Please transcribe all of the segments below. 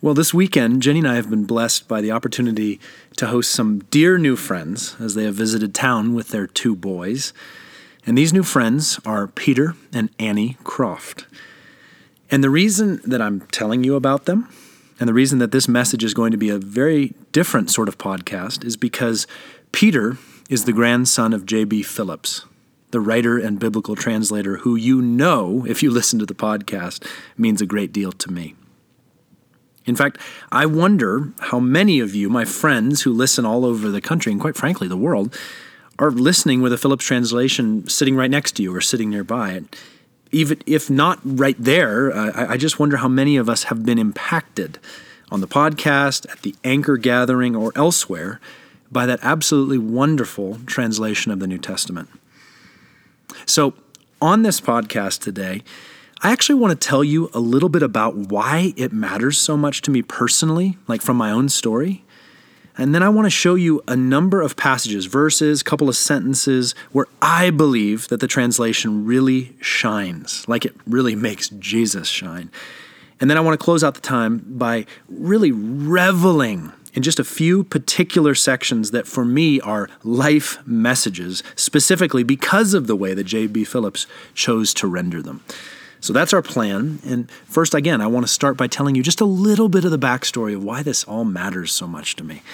Well, this weekend, Jenny and I have been blessed by the opportunity to host some dear new friends as they have visited town with their 2 boys. And these new friends are Peter and Annie Croft. And the reason that I'm telling you about them, and the reason that this message is going to be a very different sort of podcast, is because Peter is the grandson of J.B. Phillips, the writer and biblical translator who if you listen to the podcast, means a great deal to me. In fact, I wonder how many of you, my friends who listen all over the country and quite frankly the world, are listening with a Phillips translation sitting right next to you or sitting nearby. Even if not right there, I just wonder how many of us have been impacted on the podcast, at the Anchor gathering, or elsewhere by that absolutely wonderful translation of the New Testament. So on this podcast today, I actually want to tell you a little bit about why it matters so much to me personally, like from my own story. And then I want to show you a number of passages, verses, couple of sentences where I believe that the translation really shines, like it really makes Jesus shine. And then I want to close out the time by really reveling in just a few particular sections that for me are life messages, specifically because of the way that J.B. Phillips chose to render them. So that's our plan. And first, again, I want to start by telling you just a little bit of the backstory of why this all matters so much to me.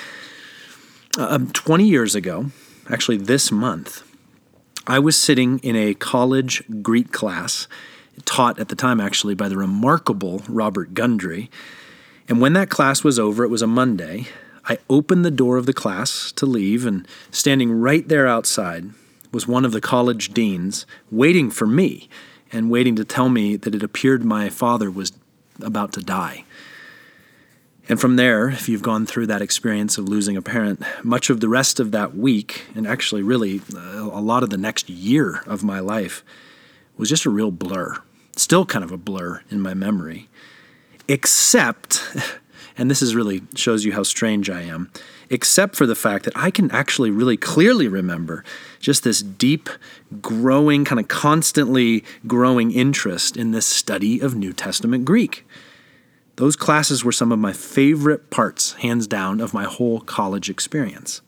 20 years ago, actually this month, I was sitting in a college Greek class, taught at the time actually by the remarkable Robert Gundry. And when that class was over, it was a Monday, I opened the door of the class to leave, and standing right there outside was one of the college deans waiting for me, and waiting to tell me that it appeared my father was about to die. And from there, if you've gone through that experience of losing a parent, much of the rest of that week, and actually really a lot of the next year of my life, was just a real blur. Still kind of a blur in my memory. Except, and this is really shows you how strange I am, except for the fact that I can actually really clearly remember just this deep, growing, kind of constantly growing interest in this study of New Testament Greek. Those classes were some of my favorite parts, hands down, of my whole college experience.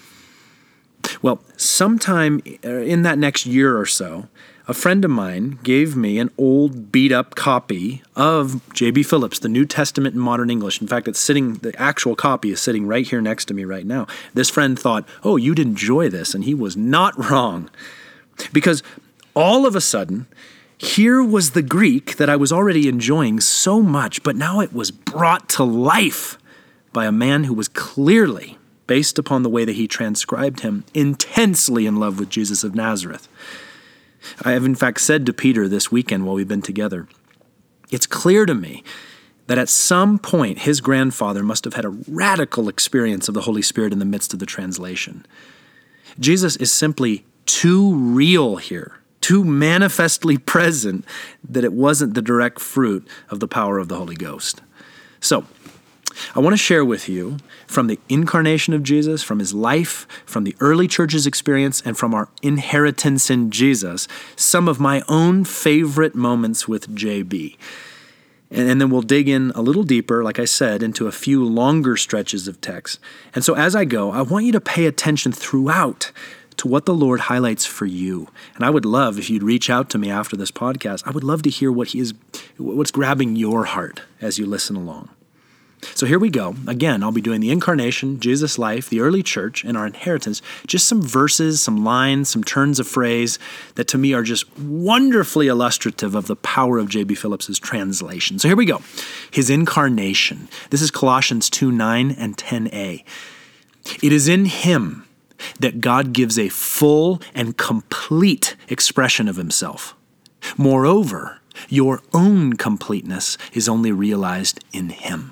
Well, sometime in that next year or so, a friend of mine gave me an old beat-up copy of J.B. Phillips, the New Testament in Modern English. In fact, the actual copy is sitting right here next to me right now. This friend thought, oh, you'd enjoy this, and he was not wrong. Because all of a sudden, here was the Greek that I was already enjoying so much, but now it was brought to life by a man who was clearly, based upon the way that he transcribed him, intensely in love with Jesus of Nazareth. I have in fact said to Peter this weekend while we've been together, it's clear to me that at some point his grandfather must have had a radical experience of the Holy Spirit in the midst of the translation. Jesus is simply too real here, too manifestly present, that it wasn't the direct fruit of the power of the Holy Ghost. So, I want to share with you from the incarnation of Jesus, from his life, from the early church's experience, and from our inheritance in Jesus, some of my own favorite moments with JB. And then we'll dig in a little deeper, like I said, into a few longer stretches of text. And so as I go, I want you to pay attention throughout to what the Lord highlights for you. And I would love if you'd reach out to me after this podcast. I would love to hear what's grabbing your heart as you listen along. So here we go. Again, I'll be doing the incarnation, Jesus' life, the early church, and our inheritance. Just some verses, some lines, some turns of phrase that to me are just wonderfully illustrative of the power of J.B. Phillips' translation. So here we go. His incarnation. This is Colossians 2:9 and 10a. It is in him that God gives a full and complete expression of himself. Moreover, your own completeness is only realized in him.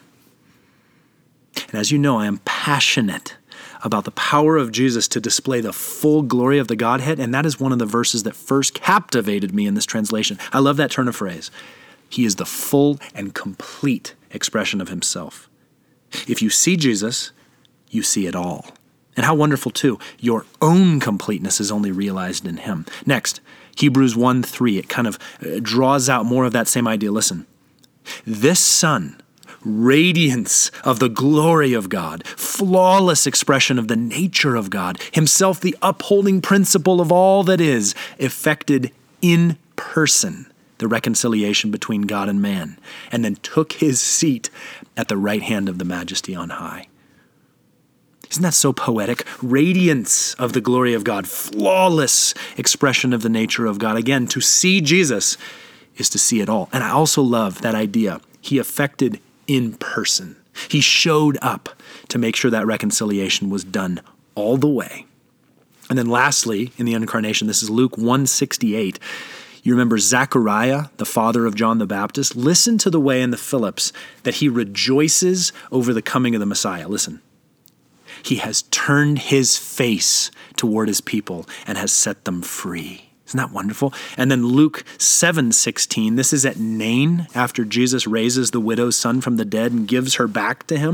And as you know, I am passionate about the power of Jesus to display the full glory of the Godhead, and that is one of the verses that first captivated me in this translation. I love that turn of phrase. He is the full and complete expression of himself. If you see Jesus, you see it all. And how wonderful, too, your own completeness is only realized in him. Next, Hebrews 1:3, it kind of draws out more of that same idea. Listen, this Son, radiance of the glory of God, flawless expression of the nature of God, himself the upholding principle of all that is, effected in person the reconciliation between God and man, and then took his seat at the right hand of the Majesty on high. Isn't that so poetic? Radiance of the glory of God, flawless expression of the nature of God. Again, to see Jesus is to see it all. And I also love that idea. He effected in person. He showed up to make sure that reconciliation was done all the way. And then lastly, in the incarnation, this is Luke 1:68. You remember Zechariah, the father of John the Baptist? Listen to the way in the Phillips that he rejoices over the coming of the Messiah. Listen. He has turned his face toward his people and has set them free. Isn't that wonderful? And then Luke 7:16, this is at Nain, after Jesus raises the widow's son from the dead and gives him back to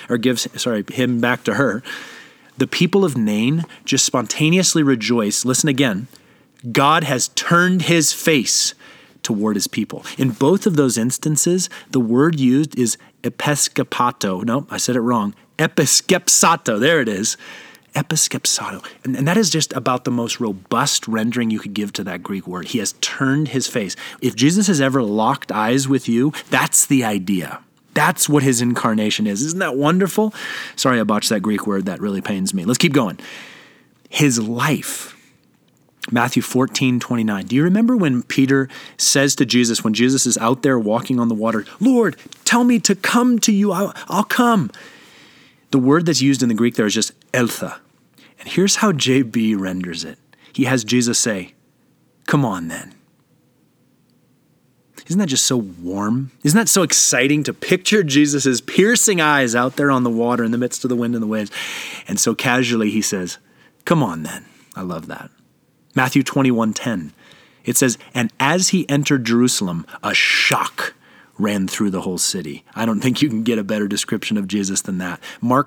her. The people of Nain just spontaneously rejoice. Listen again. God has turned his face toward his people. In both of those instances, the word used is episkopato. No, I said it wrong. Episkepsato. There it is. Episkepsato. And that is just about the most robust rendering you could give to that Greek word. He has turned his face. If Jesus has ever locked eyes with you, that's the idea. That's what his incarnation is. Isn't that wonderful? Sorry, I botched that Greek word. That really pains me. Let's keep going. His life. Matthew 14:29. Do you remember when Peter says to Jesus, when Jesus is out there walking on the water, Lord, tell me to come to you. I'll come. The word that's used in the Greek there is just eltha. And here's how JB renders it. He has Jesus say, come on then. Isn't that just so warm? Isn't that so exciting to picture Jesus' piercing eyes out there on the water in the midst of the wind and the waves? And so casually he says, come on then. I love that. Matthew 21:10, it says, and as he entered Jerusalem, a shock ran through the whole city. I don't think you can get a better description of Jesus than that. Mark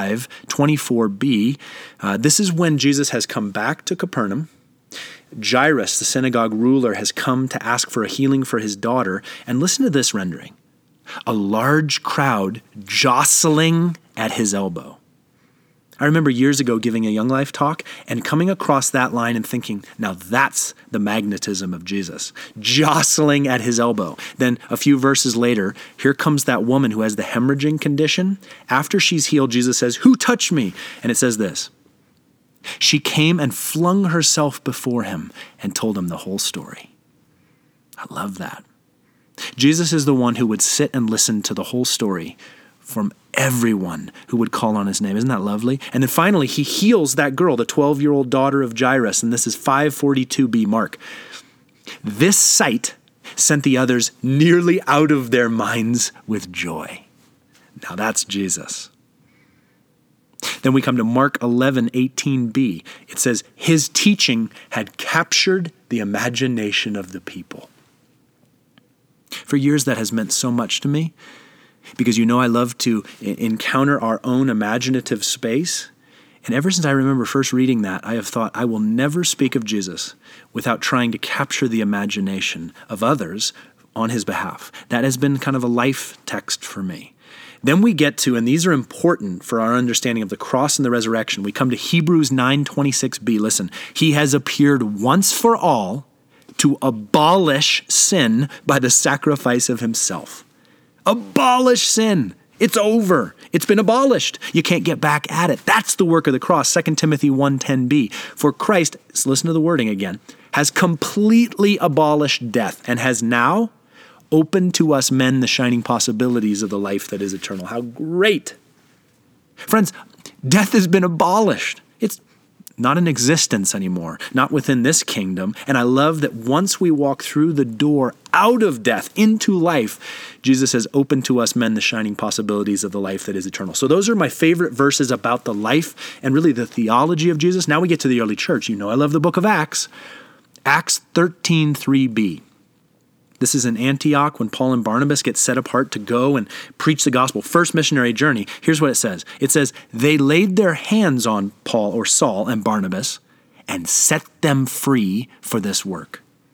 5:24b, this is when Jesus has come back to Capernaum. Jairus, the synagogue ruler, has come to ask for a healing for his daughter. And listen to this rendering. A large crowd jostling at his elbow. I remember years ago giving a Young Life talk and coming across that line and thinking, now that's the magnetism of Jesus, jostling at his elbow. Then a few verses later, here comes that woman who has the hemorrhaging condition. After she's healed, Jesus says, who touched me? And it says this, she came and flung herself before him and told him the whole story. I love that. Jesus is the one who would sit and listen to the whole story from everyone who would call on his name. Isn't that lovely? And then finally, he heals that girl, the 12-year-old daughter of Jairus. And this is 5:42b, Mark. This sight sent the others nearly out of their minds with joy. Now that's Jesus. Then we come to Mark 11:18b. It says, his teaching had captured the imagination of the people. For years, that has meant so much to me. Because I love to encounter our own imaginative space. And ever since I remember first reading that, I have thought, I will never speak of Jesus without trying to capture the imagination of others on his behalf. That has been kind of a life text for me. Then we get to, and these are important for our understanding of the cross and the resurrection, we come to Hebrews 9:26b. Listen, he has appeared once for all to abolish sin by the sacrifice of himself. Abolish sin. It's over. It's been abolished. You can't get back at it. That's the work of the cross. 2 Timothy 1:10b. For Christ, listen to the wording again, has completely abolished death and has now opened to us men the shining possibilities of the life that is eternal. How great. Friends, death has been abolished. It's not in existence anymore, not within this kingdom. And I love that once we walk through the door out of death into life, Jesus has opened to us men the shining possibilities of the life that is eternal. So those are my favorite verses about the life and really the theology of Jesus. Now we get to the early church. I love the book of Acts. Acts 13:3b. This is in Antioch when Paul and Barnabas get set apart to go and preach the gospel. First missionary journey. Here's what it says. It says, they laid their hands on Paul or Saul and Barnabas and set them free for this work.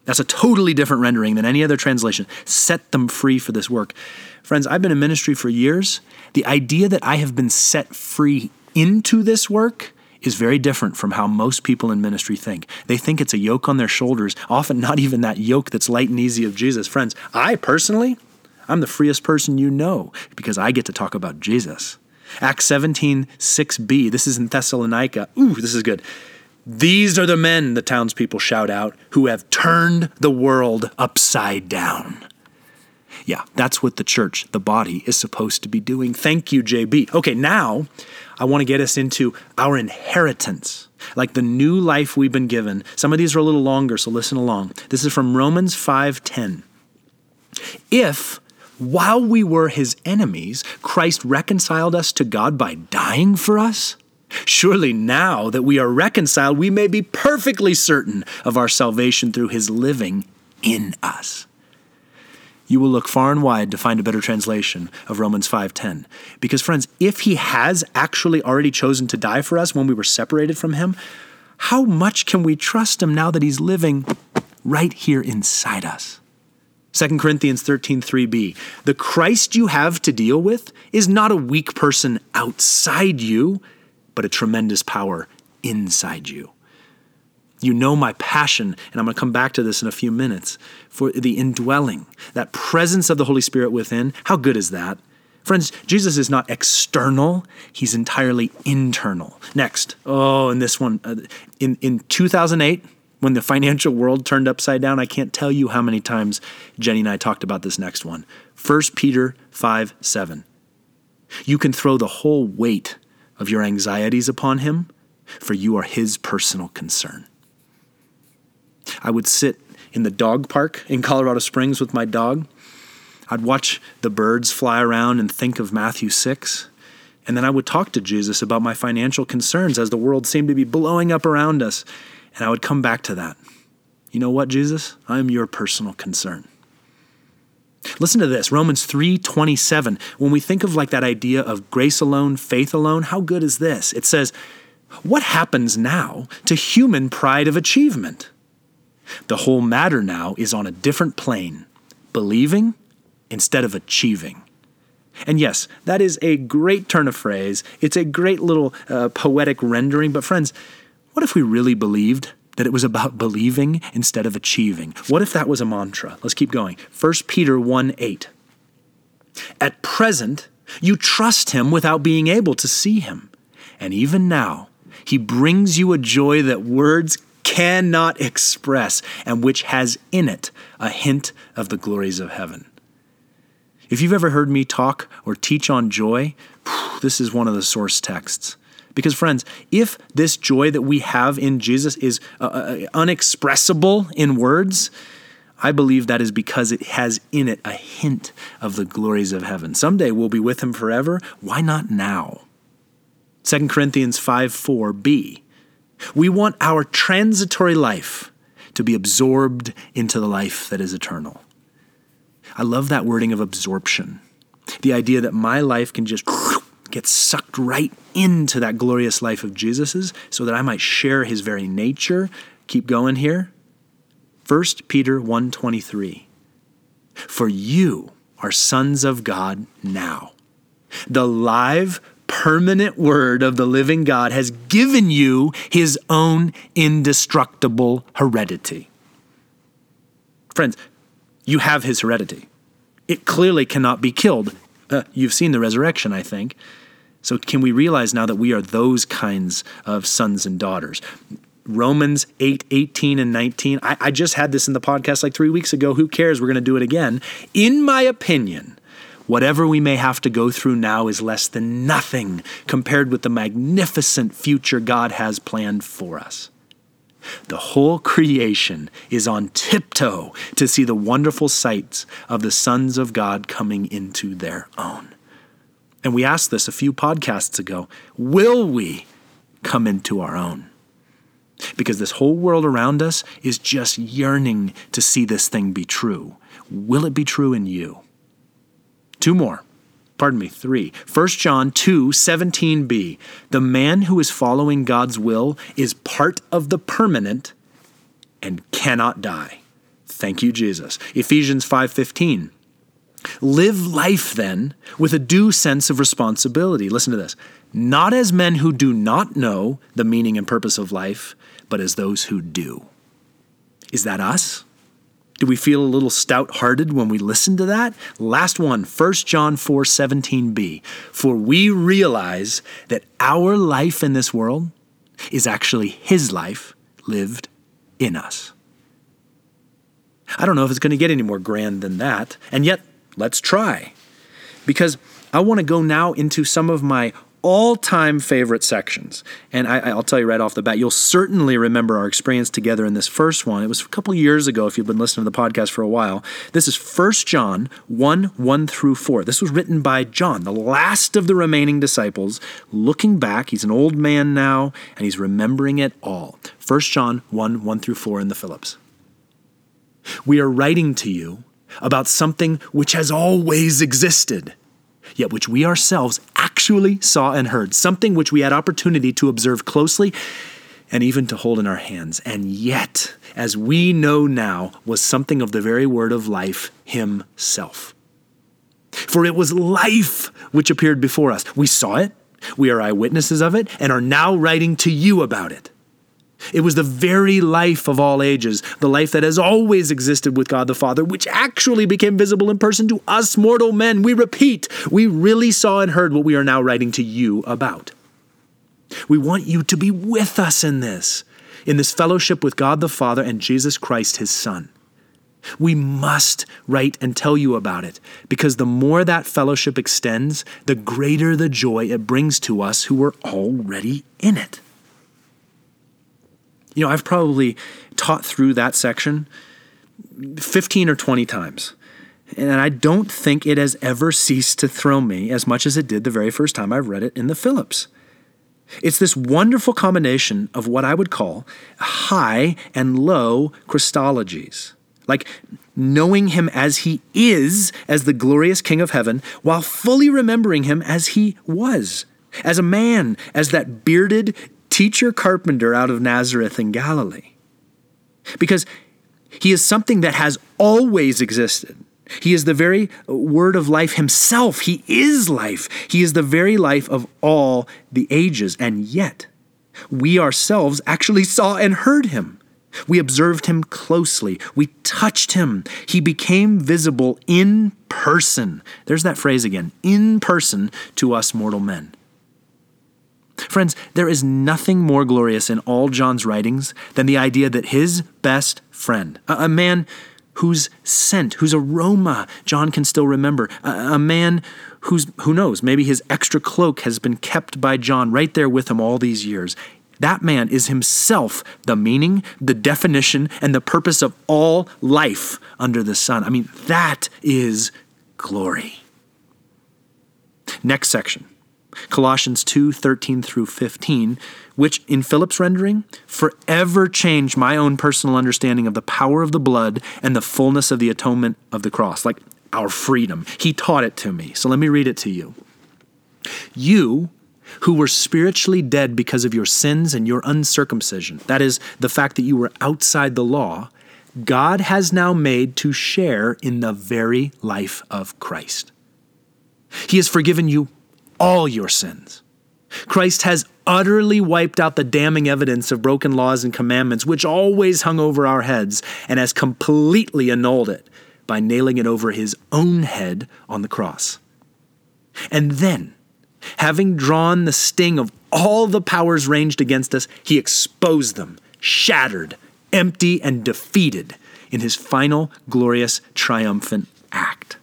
That's a totally different rendering than any other translation. Set them free for this work. Friends, I've been in ministry for years. The idea that I have been set free into this work is very different from how most people in ministry think. They think it's a yoke on their shoulders, often not even that yoke that's light and easy of Jesus. Friends, I'm the freest person you know because I get to talk about Jesus. Acts 17:6b, this is in Thessalonica. Ooh, this is good. These are the men, the townspeople shout out, who have turned the world upside down. Yeah, that's what the church, the body, is supposed to be doing. Thank you, JB. Okay, now I want to get us into our inheritance, like the new life we've been given. Some of these are a little longer, so listen along. This is from Romans 5:10. If, while we were his enemies, Christ reconciled us to God by dying for us, surely now that we are reconciled, we may be perfectly certain of our salvation through his living in us. You will look far and wide to find a better translation of Romans 5:10. Because friends, if he has actually already chosen to die for us when we were separated from him, how much can we trust him now that he's living right here inside us? 2 Corinthians 13:3b, the Christ you have to deal with is not a weak person outside you, but a tremendous power inside you. You know my passion, and I'm going to come back to this in a few minutes, for the indwelling, that presence of the Holy Spirit within. How good is that? Friends, Jesus is not external. He's entirely internal. Next, and this one, in 2008, when the financial world turned upside down, I can't tell you how many times Jenny and I talked about this next one. 1 Peter 5:7. You can throw the whole weight of your anxieties upon him, for you are his personal concern. I would sit in the dog park in Colorado Springs with my dog. I'd watch the birds fly around and think of Matthew 6. And then I would talk to Jesus about my financial concerns as the world seemed to be blowing up around us. And I would come back to that. You know what, Jesus? I am your personal concern. Listen to this, Romans 3:27. When we think of like that idea of grace alone, faith alone, how good is this? It says, what happens now to human pride of achievement? The whole matter now is on a different plane, believing instead of achieving. And yes, that is a great turn of phrase. It's a great little poetic rendering. But friends, what if we really believed that it was about believing instead of achieving? What if that was a mantra? Let's keep going. 1 Peter 1:8. At present, you trust him without being able to see him. And even now, he brings you a joy that words cannot express and which has in it a hint of the glories of heaven. If you've ever heard me talk or teach on joy, this is one of the source texts. Because friends, if this joy that we have in Jesus is unexpressible in words, I believe that is because it has in it a hint of the glories of heaven. Someday we'll be with him forever. Why not now? 2 Corinthians 5:4b. We want our transitory life to be absorbed into the life that is eternal. I love that wording of absorption. The idea that my life can just get sucked right into that glorious life of Jesus's so that I might share his very nature. Keep going here. 1 Peter 1:23. For you are sons of God now. The live, permanent word of the living God has given you his own indestructible heredity. Friends, you have his heredity. It clearly cannot be killed. You've seen the resurrection, I think. So can we realize now that we are those kinds of sons and daughters? Romans 8:18 and 19. I just had this in the podcast like 3 weeks ago. Who cares? We're going to do it again. In my opinion, whatever we may have to go through now is less than nothing compared with the magnificent future God has planned for us. The whole creation is on tiptoe to see the wonderful sights of the sons of God coming into their own. And we asked this a few podcasts ago. Will we come into our own? Because this whole world around us is just yearning to see this thing be true. Will it be true in you? Three. 1 John 2:17b. The man who is following God's will is part of the permanent and cannot die. Thank you, Jesus. Ephesians 5:15. Live life then with a due sense of responsibility. Listen to this. Not as men who do not know the meaning and purpose of life, but as those who do. Is that us? Do we feel a little stout-hearted when we listen to that? Last one, 1 John 4:17b. For we realize that our life in this world is actually his life lived in us. I don't know if it's going to get any more grand than that, and yet let's try. Because I want to go now into some of my all-time favorite sections. And I'll tell you right off the bat, you'll certainly remember our experience together in this first one. It was a couple years ago if you've been listening to the podcast for a while. This is 1 John 1 through 4. This was written by John, the last of the remaining disciples, looking back. He's an old man now, and he's remembering it all. 1 John 1 through 4 in the Phillips. We are writing to you about something which has always existed, yet which we ourselves actually saw and heard, something which we had opportunity to observe closely and even to hold in our hands, and yet, as we know now, was something of the very word of life himself. For it was life which appeared before us. We saw it, we are eyewitnesses of it, and are now writing to you about it. It was the very life of all ages, the life that has always existed with God the Father, which actually became visible in person to us mortal men. We repeat, we really saw and heard what we are now writing to you about. We want you to be with us in this fellowship with God the Father and Jesus Christ, his Son. We must write and tell you about it, because the more that fellowship extends, the greater the joy it brings to us who are already in it. You know, I've probably taught through that section 15 or 20 times, and I don't think it has ever ceased to thrill me as much as it did the very first time I read it in the Phillips. It's this wonderful combination of what I would call high and low Christologies, like knowing him as he is, as the glorious King of heaven, while fully remembering him as he was, as a man, as that bearded teacher carpenter out of Nazareth in Galilee. Because he is something that has always existed. He is the very word of life himself. He is life. He is the very life of all the ages. And yet, we ourselves actually saw and heard him. We observed him closely. We touched him. He became visible in person. There's that phrase again, in person to us mortal men. Friends, there is nothing more glorious in all John's writings than the idea that his best friend, a man whose scent, whose aroma John can still remember, a man who knows, maybe his extra cloak has been kept by John right there with him all these years. That man is himself the meaning, the definition, and the purpose of all life under the sun. I mean, that is glory. Next section. Colossians 2:13 through 15, which in Philip's rendering forever changed my own personal understanding of the power of the blood and the fullness of the atonement of the cross, like our freedom. He taught it to me. So let me read it to you. You who were spiritually dead because of your sins and your uncircumcision, that is, the fact that you were outside the law, God has now made to share in the very life of Christ. He has forgiven you all your sins. Christ has utterly wiped out the damning evidence of broken laws and commandments, which always hung over our heads, and has completely annulled it by nailing it over his own head on the cross. And then, having drawn the sting of all the powers ranged against us, he exposed them, shattered, empty, and defeated in his final, glorious, triumphant act.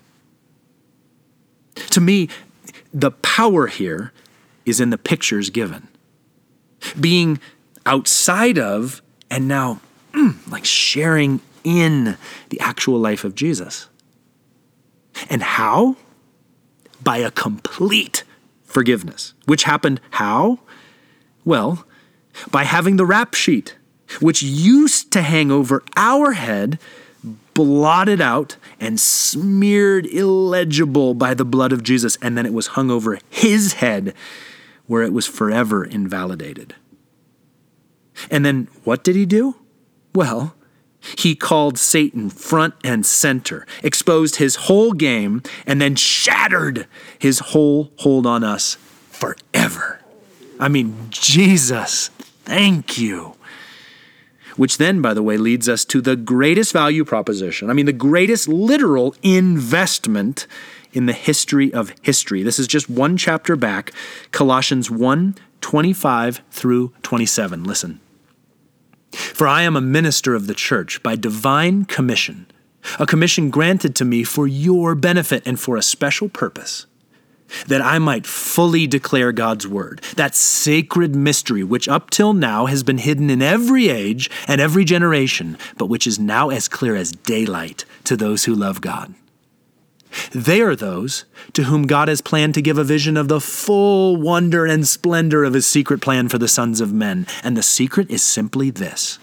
To me, the power here is in the pictures given. Being outside of and now like sharing in the actual life of Jesus. And how? By a complete forgiveness. Which happened how? Well, by having the rap sheet, which used to hang over our head, blotted out and smeared illegible by the blood of Jesus, and then it was hung over his head where it was forever invalidated. And then what did he do? Well, He called Satan front and center, exposed his whole game, and then shattered his whole hold on us forever. I mean, Jesus, thank you. Which then, by the way, leads us to the greatest value proposition. I mean, the greatest literal investment in the history of history. This is just one chapter back, Colossians 1:25 through 27. Listen. For I am a minister of the church by divine commission, a commission granted to me for your benefit and for a special purpose, that I might fully declare God's word, that sacred mystery which up till now has been hidden in every age and every generation, but which is now as clear as daylight to those who love God. They are those to whom God has planned to give a vision of the full wonder and splendor of his secret plan for the sons of men. And the secret is simply this: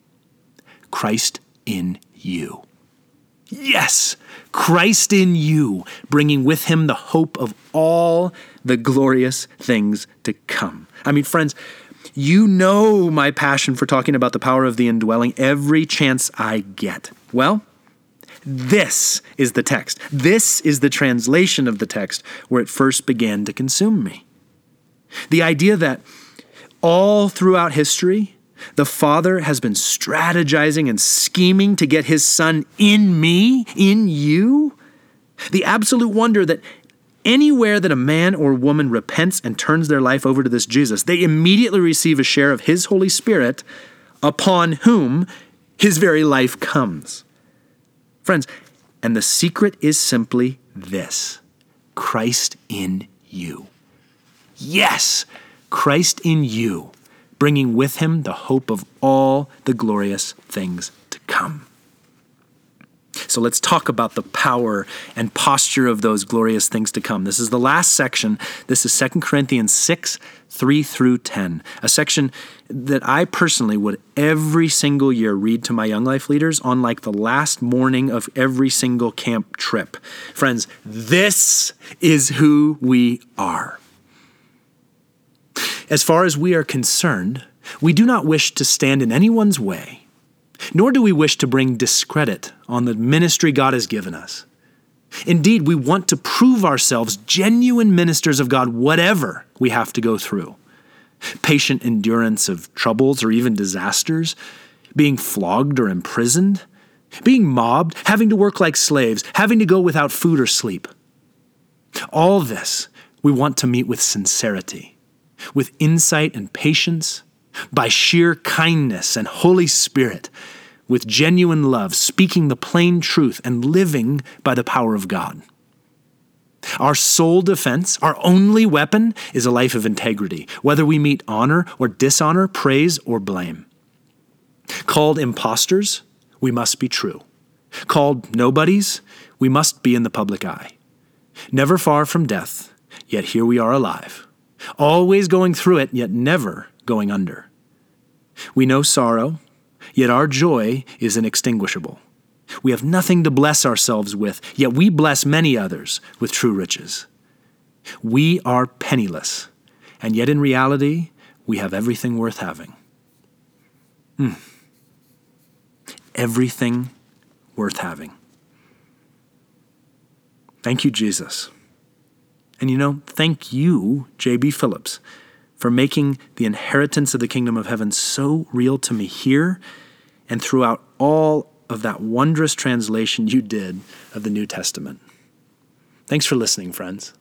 Christ in you. Yes, Christ in you, bringing with him the hope of all the glorious things to come. I mean, friends, you know my passion for talking about the power of the indwelling every chance I get. Well, this is the text. This is the translation of the text where it first began to consume me. The idea that all throughout history, the Father has been strategizing and scheming to get his Son in me, in you. The absolute wonder that anywhere that a man or woman repents and turns their life over to this Jesus, they immediately receive a share of his Holy Spirit, upon whom his very life comes. Friends, and the secret is simply this: Christ in you. Yes, Christ in you, bringing with him the hope of all the glorious things to come. So let's talk about the power and posture of those glorious things to come. This is the last section. This is 2 Corinthians 6, 3 through 10, a section that I personally would every single year read to my young life leaders on like the last morning of every single camp trip. Friends, this is who we are. As far as we are concerned, we do not wish to stand in anyone's way, nor do we wish to bring discredit on the ministry God has given us. Indeed, we want to prove ourselves genuine ministers of God, whatever we have to go through. Patient endurance of troubles or even disasters, being flogged or imprisoned, being mobbed, having to work like slaves, having to go without food or sleep. All this we want to meet with sincerity, with insight and patience, by sheer kindness and Holy Spirit, with genuine love, speaking the plain truth and living by the power of God. Our sole defense, our only weapon, is a life of integrity, whether we meet honor or dishonor, praise or blame. Called impostors, we must be true. Called nobodies, we must be in the public eye. Never far from death, yet here we are alive. Always going through it, yet never going under. We know sorrow, yet our joy is inextinguishable. We have nothing to bless ourselves with, yet we bless many others with true riches. We are penniless, and yet in reality, we have everything worth having. Everything worth having. Thank you, Jesus. And thank you, J.B. Phillips, for making the inheritance of the kingdom of heaven so real to me here and throughout all of that wondrous translation you did of the New Testament. Thanks for listening, friends.